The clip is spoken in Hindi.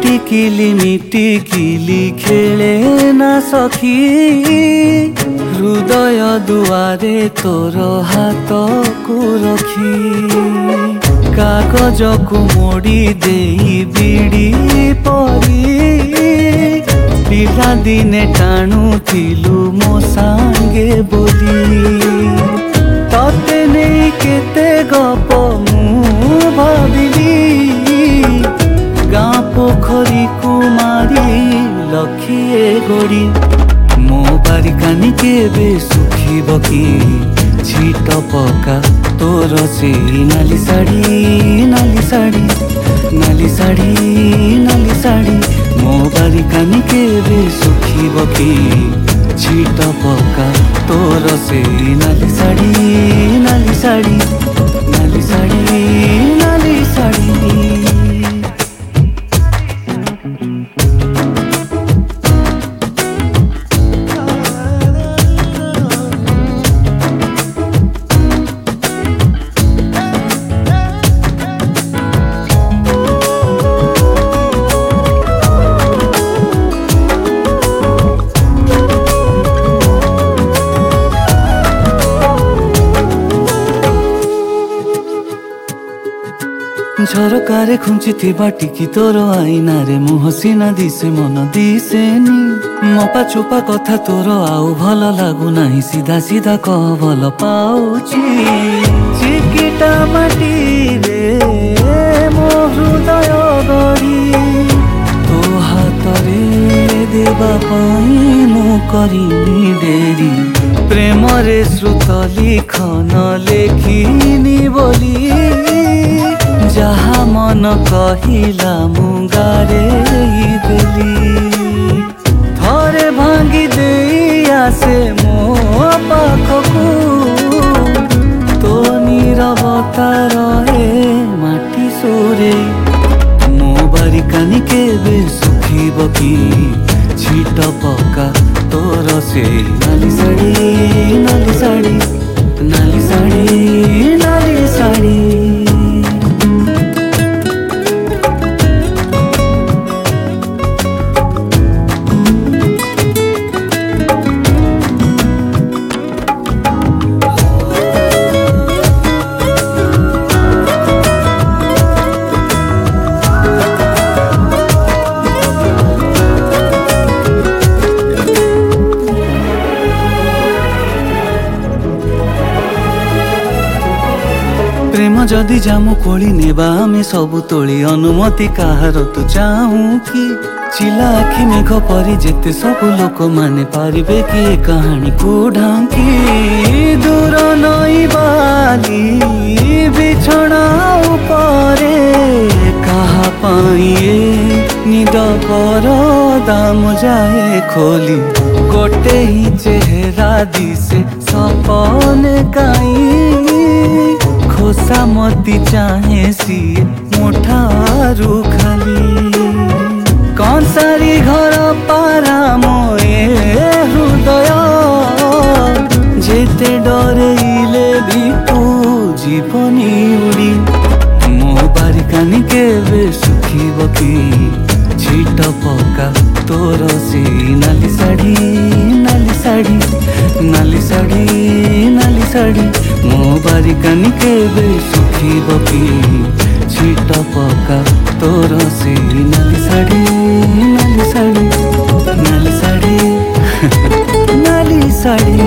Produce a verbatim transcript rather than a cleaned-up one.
टिकिली मिटिकिली खेले ना सखी हृदय दुआरे तोर हाथ को रखी कागज को मोड़ी देई बिड़ी परी पिला दिने टाणु थिलु मो सांगे बोली तते नहीं केते गप मु भाविली गाँ पोखरी कुमारी लखिए गोड़ी मो बारिकानी केबे सुखिब कि छिट पका तोर से नाली साड़ी नाली साड़ी नाली साड़ी नाली साड़ी मो बारिकानी केबे सुखिब कि छिट पका तोर से नाली साड़ी नाली साड़ी नाली साड़ी नाली साड़ी। झरकारे खुंची थिबा टिकी तोर आईना रे मुह सीना दिसे मन दिसेनी मपा चुपा कथा तोर आउ भल लागू नाही सीधा सीधा कह भल पाउची चिकिटा माटी रे मो हृदय गड़ी तो हाथ रे देबा पाई मु करिनी डेरी प्रेम रे श्रुत लिखन लेखिनी बोली जहा मन कहिला मुगारे देली थरे भांगी देई आसे मो पाखकू तो नीरवता रहे माटी सोरे मो बारिकानी केबे सुखिब कि छिट पका तोर से नाली साड़ी नाली साड़ी नाली साड़ी नाली साड़ी। प्रेम जदि जामु कोली नेबा आमे सबु तोली अनुमति काहार तु चाहूं कि चिला आखि मेघ परी जेते सबु लोक माने पारिबे कि ए कहानी को ढांकी दूर नई बाली बिछड़ा उपरे कहा पाइए निद कर दाम जाए खोली गोटे ही चेहरा दिसे सपने काई खोसा मती चाहे सी मुठारू खाली कौन सारी घर पारा मोए हृदय जेते डरेइले भी तू जीवनी उड़ी मो बारिकानी केबे सुखिब कि छिट पका तोर से नाली साड़ी नाली साड़ी नाली साड़ी नाली साड़ी मो बारिकानी केबे सुखिब कि छिट पका तोर से नाली साड़ी नाली साड़ी नाली साड़ी नाली साड़ी।